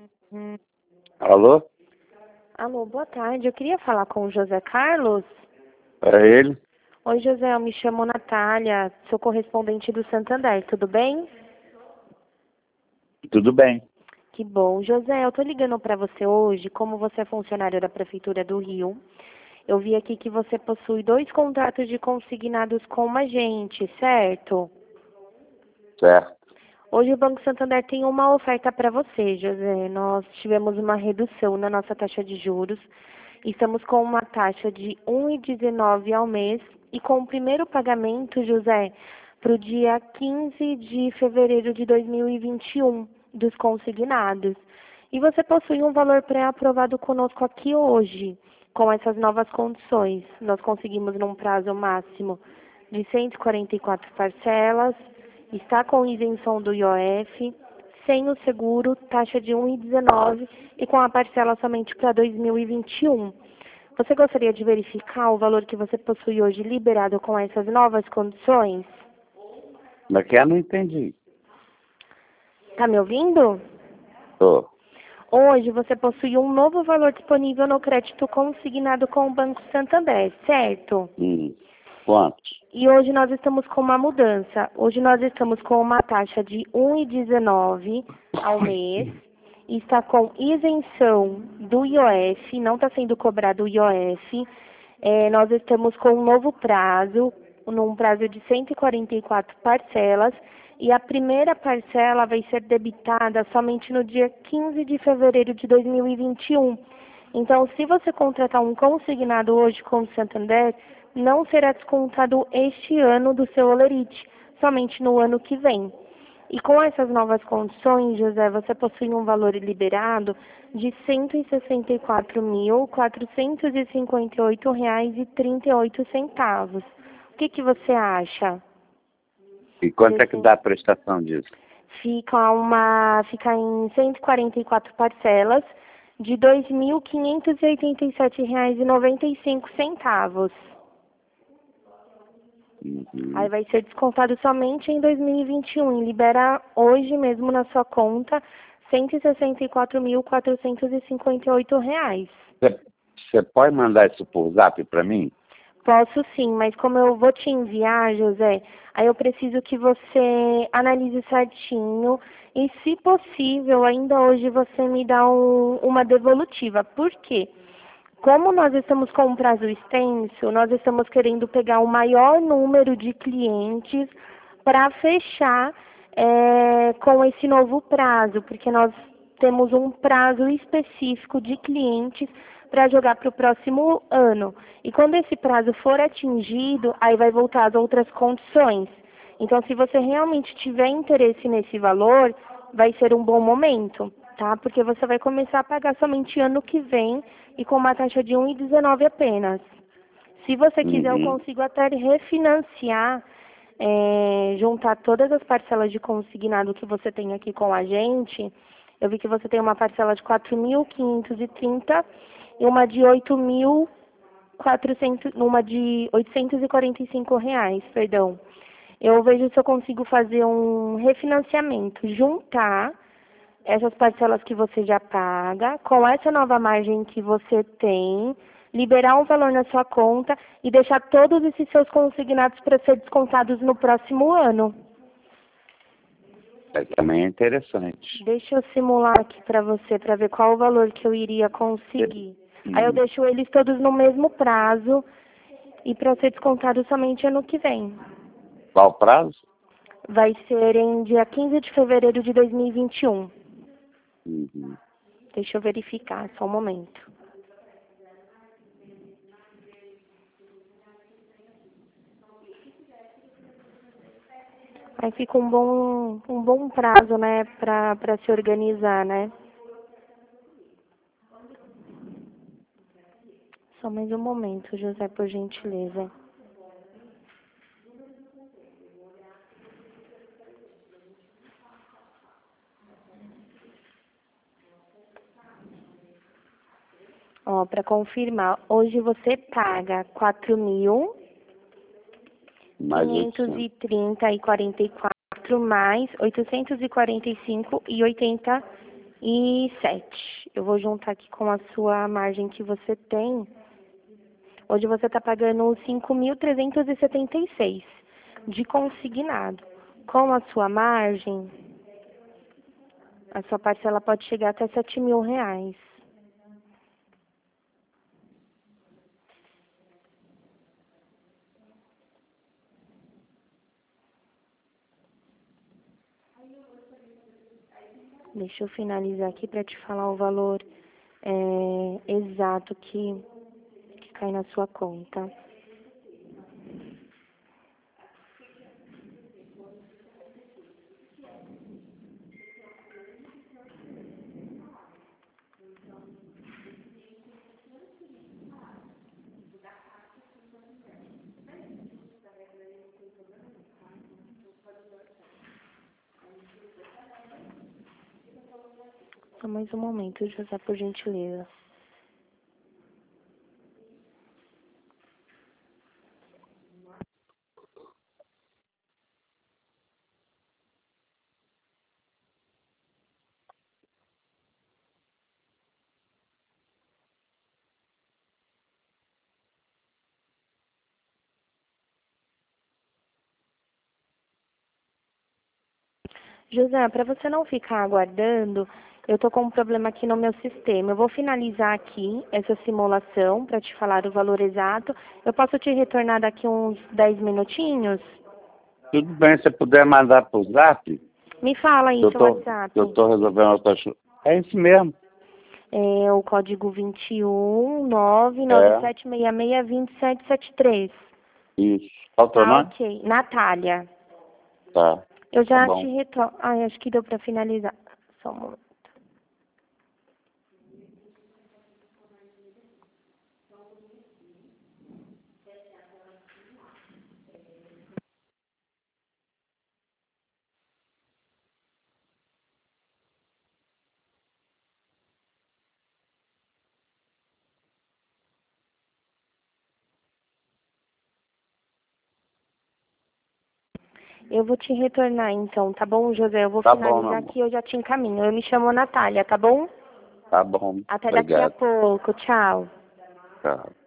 Alô? Alô, boa tarde. Eu queria falar com o José Carlos. É ele? Oi, José, eu me chamo Natália, sou correspondente do Santander, tudo bem? Tudo bem. Que bom. José, eu tô ligando para você hoje, como você é funcionário da Prefeitura do Rio. Eu vi aqui que você possui 2 contratos de consignados com a gente, certo? Certo. Hoje o Banco Santander tem uma oferta para você, José. Nós tivemos uma redução na nossa taxa de juros. Estamos com uma taxa de 1,19 ao mês e com o primeiro pagamento, José, para o dia 15 de fevereiro de 2021 dos consignados. E você possui um valor pré-aprovado conosco aqui hoje, com essas novas condições. Nós conseguimos num prazo máximo de 144 parcelas, está com isenção do IOF, sem o seguro, taxa de 1,19 e com a parcela somente para 2021. Você gostaria de verificar o valor que você possui hoje liberado com essas novas condições? Mas que eu não entendi. Tá me ouvindo? Tô. Hoje você possui um novo valor disponível no crédito consignado com o Banco Santander, certo? Quantos? E hoje nós estamos com uma mudança. Hoje nós estamos com uma taxa de 1,19 ao mês. E está com isenção do IOF, não está sendo cobrado o IOF. Nós estamos com um novo prazo, num prazo de 144 parcelas. E a primeira parcela vai ser debitada somente no dia 15 de fevereiro de 2021. Então, se você contratar um consignado hoje com o Santander, não será descontado este ano do seu holerite, somente no ano que vem. E com essas novas condições, José, você possui um valor liberado de R$ 164.458,38. O que você acha? E quanto é que dá a prestação disso? Fica em 144 parcelas de R$ 2.587,95. Aí vai ser descontado somente em 2021 e libera hoje mesmo na sua conta R$ 164.458. Você pode mandar isso por zap para mim? Posso sim, mas como eu vou te enviar, José, aí eu preciso que você analise certinho e, se possível, ainda hoje você me dá uma devolutiva. Por quê? Como nós estamos com um prazo extenso, nós estamos querendo pegar o maior número de clientes para fechar com esse novo prazo, porque nós temos um prazo específico de clientes para jogar para o próximo ano. E quando esse prazo for atingido, aí vai voltar as outras condições. Então, se você realmente tiver interesse nesse valor, vai ser um bom momento, tá? Porque você vai começar a pagar somente ano que vem e com uma taxa de 1,19 apenas. Se você quiser, eu consigo até refinanciar, juntar todas as parcelas de consignado que você tem aqui com a gente. Eu vi que você tem uma parcela de 4.530 e uma de 8.400, uma de R$ 845, perdão. Eu vejo se eu consigo fazer um refinanciamento, juntar essas parcelas que você já paga, com essa nova margem que você tem, liberar um valor na sua conta e deixar todos esses seus consignados para ser descontados no próximo ano. Também é interessante. Deixa eu simular aqui para você, para ver qual o valor que eu iria conseguir. Aí eu deixo eles todos no mesmo prazo e para ser descontado somente ano que vem. Qual prazo? Vai ser em dia 15 de fevereiro de 2021. Deixa eu verificar, só um momento. Aí fica um bom prazo, né, para se organizar, né? Só mais um momento, José, por gentileza. Ó, para confirmar, hoje você paga 4.530,44 mais 845,80 e 7. Eu vou juntar aqui com a sua margem que você tem. Hoje você está pagando 5.376 de consignado. Com a sua margem, a sua parcela pode chegar até R$ 7.000. Deixa eu finalizar aqui para te falar o valor exato que cai na sua conta. Só mais um momento, José, por gentileza. José, para você não ficar aguardando, eu tô com um problema aqui no meu sistema. Eu vou finalizar aqui essa simulação para te falar o valor exato. Eu posso te retornar daqui uns 10 minutinhos? Tudo bem, se puder mandar pro Zap, Me fala aí seu WhatsApp. eu tô resolvendo outras coisas. É isso mesmo. É o código 21 997662773. Isso. Qual o teu Tá, nome? ok. Natália. Tá. Eu Tá já te bom. retorno. Ai, acho que deu para finalizar. Só um momento. Eu vou te retornar então, tá bom, José? Eu vou Tá bom, meu finalizar amor. aqui, eu já te encaminho. Eu me chamo Natália, tá bom? Tá bom. Até daqui a Obrigado. pouco. Tchau. Tchau.